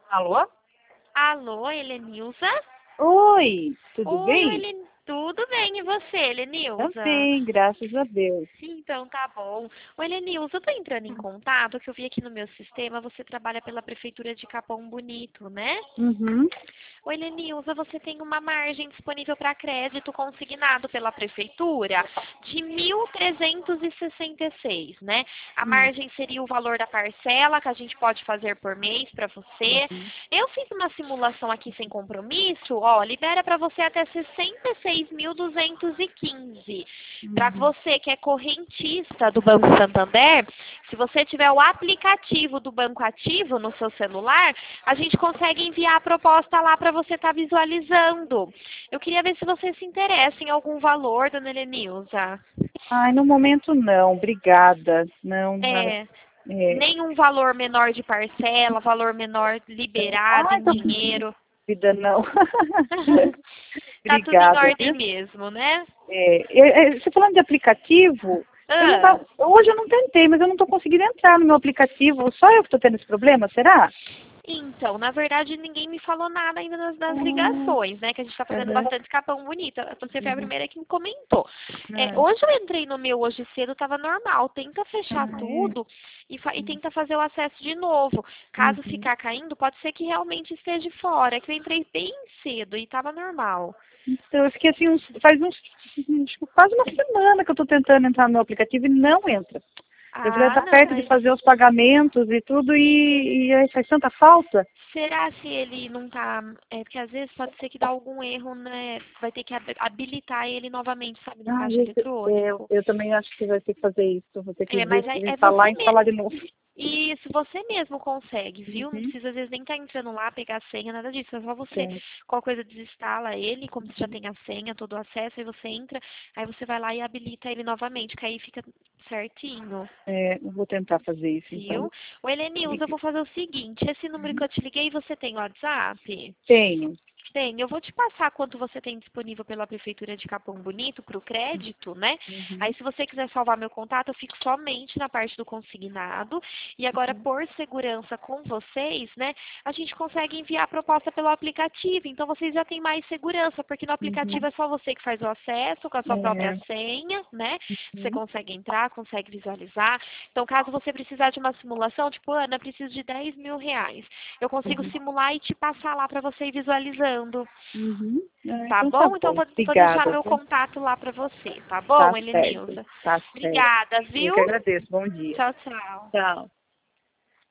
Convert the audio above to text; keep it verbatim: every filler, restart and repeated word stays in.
Alô? Alô, Helenilza? Oi, tudo Oi, bem? Helen... tudo bem, e você, Helenilza? Também, graças a Deus. Então, tá bom. Ô, Helenilza, eu tô entrando em contato, que eu vi aqui no meu sistema, você trabalha pela Prefeitura de Capão Bonito, né? Uhum. Ô, Helenilza, você tem uma margem disponível para crédito consignado pela Prefeitura de mil trezentos e sessenta e seis, né? A Hum. margem seria o valor da parcela que a gente pode fazer por mês para você. Uhum. Eu fiz uma simulação aqui sem compromisso, ó, libera para você até sessenta e seis mil duzentos e quinze. Para Uhum. você que é correntista do Banco Santander, se você tiver o aplicativo do Banco ativo no seu celular, a gente consegue enviar a proposta lá para você estar visualizando. Eu queria ver se você se interessa em algum valor, dona Helenilza. Ai, no momento não, obrigada. Não, ah, É, é. nenhum valor menor de parcela, valor menor liberado Ai, em tô dinheiro. vida não. Tá tudo em Obrigada, ordem viu? mesmo, né? É, é, é, você falando de aplicativo, eu não Ah, tá, hoje eu não tentei, mas eu não estou conseguindo entrar no meu aplicativo. Só eu que estou tendo esse problema, será? então, na verdade, ninguém me falou nada ainda nas, nas Hum. ligações, né? Que a gente tá fazendo Uhum. bastante capão bonito. Você foi a Uhum. primeira que me comentou. É, Ah, hoje eu entrei no meu hoje cedo, tava normal. Tenta fechar ah, é. tudo e, fa- e tenta fazer o acesso de novo. Caso Uhum. ficar caindo, pode ser que realmente esteja fora. É que eu entrei bem cedo e tava normal. Então, eu fiquei assim, uns, faz uns, acho que quase uma semana que eu estou tentando entrar no meu aplicativo e não entra. Eu falei, Ah, está não, perto de mas fazer os pagamentos e tudo e, e aí faz tanta falta. será se ele não tá. É porque às vezes pode ser que dá algum erro, né? Vai ter que hab- habilitar ele novamente, sabe, no Ah, caixa gente, é, eu, eletrônico. eu também acho que vai ter que fazer isso. Vou ter que É, mas aí é desinstalar você e mesmo. instalar de novo. Isso, você mesmo consegue, viu? Não Uhum. precisa às vezes nem estar entrando lá, pegar a senha, nada disso. É só você, Certo. qualquer coisa, desinstala ele, como você já tem a senha, todo o acesso, aí você entra, aí você vai lá e habilita ele novamente, que aí fica certinho, É, eu vou tentar fazer isso então. viu? O Helenilza, eu vou fazer o seguinte, esse número que Uhum. eu te liguei, você tem WhatsApp? Tenho. Tem, eu vou te passar quanto você tem disponível pela Prefeitura de Capão Bonito para o crédito, né? Uhum. Aí, se você quiser salvar meu contato, eu fico somente na parte do consignado. E agora, por segurança com vocês, né, a gente consegue enviar a proposta pelo aplicativo. Então, vocês já têm mais segurança, porque no aplicativo Uhum. é só você que faz o acesso com a sua própria É. senha, né? Você Uhum. consegue entrar, consegue visualizar. Então, caso você precisar de uma simulação, tipo, Ana, preciso de dez mil reais. Eu consigo Uhum. simular e te passar lá para você ir visualizando. Uhum. Ah, Tá então tá bom? Então bom. vou, vou deixar Obrigada, meu viu? contato lá pra você, tá Tá bom, certo. Helenilza? Tá certo. Obrigada, Eu viu? que agradeço. Bom dia. Tchau, tchau. Tchau.